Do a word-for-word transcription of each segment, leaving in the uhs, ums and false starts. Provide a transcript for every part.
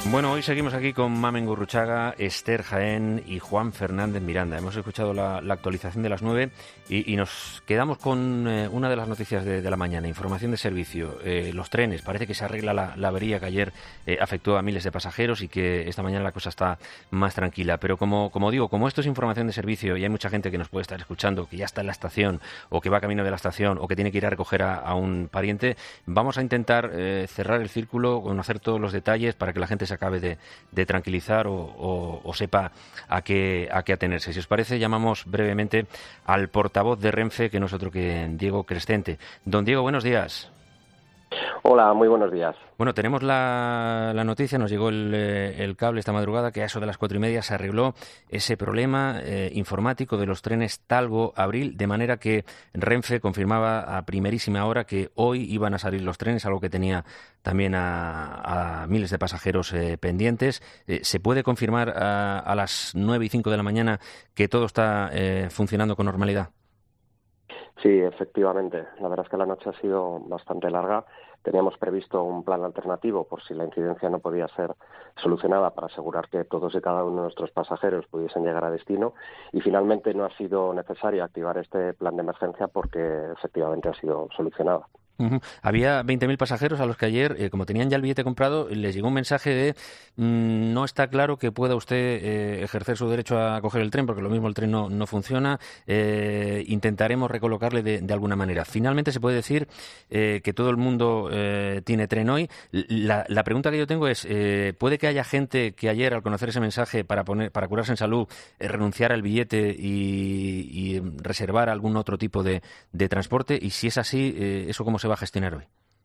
Bueno, hoy seguimos aquí con Mamen Gurruchaga, Esther Jaén y Juan Fernández Miranda. Hemos escuchado la, la actualización de las nueve y, y nos quedamos con eh, una de las noticias de, de la mañana, información de servicio. Eh, los trenes, parece que se arregla la, la avería que ayer eh, afectó a miles de pasajeros y que esta mañana la cosa está más tranquila. Pero como, como digo, como esto es información de servicio y hay mucha gente que nos puede estar escuchando, que ya está en la estación o que va camino de la estación o que tiene que ir a recoger a, a un pariente, vamos a intentar eh, cerrar el círculo, conocer todos los detalles para que la gente se acabe de, de tranquilizar o, o, o sepa a qué, a qué atenerse. Si os parece, llamamos brevemente al portavoz de Renfe, que no es otro que Diego Crescente. Don Diego, buenos días. Hola, muy buenos días. Bueno, tenemos la, la noticia, nos llegó el, el cable esta madrugada, que a eso de las cuatro y media se arregló ese problema eh, informático de los trenes Talgo-Abril, de manera que Renfe confirmaba a primerísima hora que hoy iban a salir los trenes, algo que tenía también a, a miles de pasajeros eh, pendientes. Eh, ¿Se puede confirmar a, a las nueve y cinco de la mañana que todo está eh, funcionando con normalidad? Sí, efectivamente. La verdad es que la noche ha sido bastante larga. Teníamos previsto un plan alternativo por si la incidencia no podía ser solucionada para asegurar que todos y cada uno de nuestros pasajeros pudiesen llegar a destino y finalmente no ha sido necesario activar este plan de emergencia porque efectivamente ha sido solucionada. Uh-huh. Había veinte mil pasajeros a los que ayer, eh, como tenían ya el billete comprado, les llegó un mensaje de mmm, no está claro que pueda usted eh, ejercer su derecho a coger el tren, porque lo mismo el tren no, no funciona, eh, intentaremos recolocarle de, de alguna manera. Finalmente se puede decir eh, que todo el mundo eh, tiene tren hoy. La, la pregunta que yo tengo es, eh, ¿puede que haya gente que ayer, al conocer ese mensaje para, poner, para curarse en salud, eh, renunciara al billete y, y reservar algún otro tipo de, de transporte? Y si es así, eh, ¿eso cómo se va a gestionar hoy?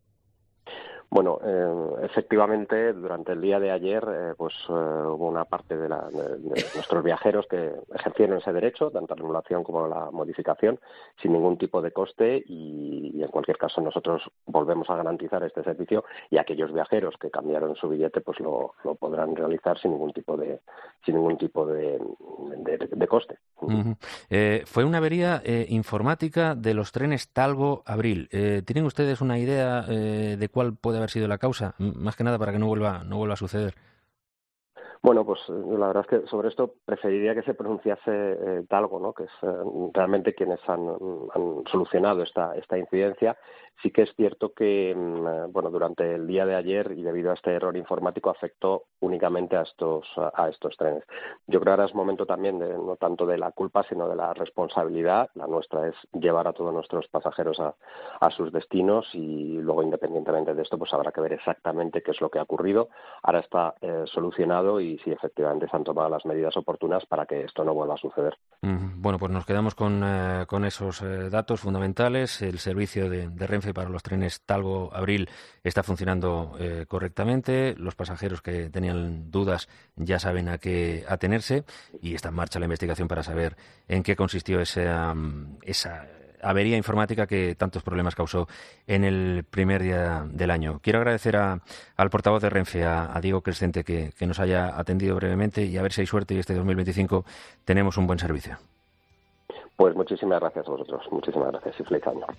Bueno, eh, efectivamente, durante el día de ayer, eh, pues eh, hubo una parte de, la, de, de nuestros viajeros que ejercieron ese derecho, tanto la anulación como la modificación, sin ningún tipo de coste y, y en cualquier caso nosotros volvemos a garantizar este servicio y aquellos viajeros que cambiaron su billete, pues lo, lo podrán realizar sin ningún tipo de, sin ningún tipo de, de, de coste. Uh-huh. Eh, fue una avería eh, informática de los trenes Talgo-Abril. Eh, ¿Tienen ustedes una idea eh, de cuál puede haber sido la causa? M- más que nada para que no vuelva, no vuelva a suceder. Bueno, pues la verdad es que sobre esto preferiría que se pronunciase eh, Talgo, ¿no? Que es eh, realmente quienes han, han solucionado esta, esta incidencia. Sí que es cierto que, eh, bueno, durante el día de ayer y debido a este error informático afectó únicamente a estos, a, a estos trenes. Yo creo que ahora es momento también de no tanto de la culpa, sino de la responsabilidad. La nuestra es llevar a todos nuestros pasajeros a, a sus destinos y luego, independientemente de esto, pues habrá que ver exactamente qué es lo que ha ocurrido. Ahora está eh, solucionado y y si efectivamente se han tomado las medidas oportunas para que esto no vuelva a suceder. Mm, bueno, pues nos quedamos con, eh, con esos eh, datos fundamentales. El servicio de, de Renfe para los trenes Talgo-Abril está funcionando eh, correctamente. Los pasajeros que tenían dudas ya saben a qué atenerse y está en marcha la investigación para saber en qué consistió esa, esa avería informática que tantos problemas causó en el primer día del año. Quiero agradecer a, al portavoz de Renfe, a, a Diego Crescente, que, que nos haya atendido brevemente y a ver si hay suerte y este dos mil veinticinco tenemos un buen servicio. Pues muchísimas gracias a vosotros, muchísimas gracias y feliz año.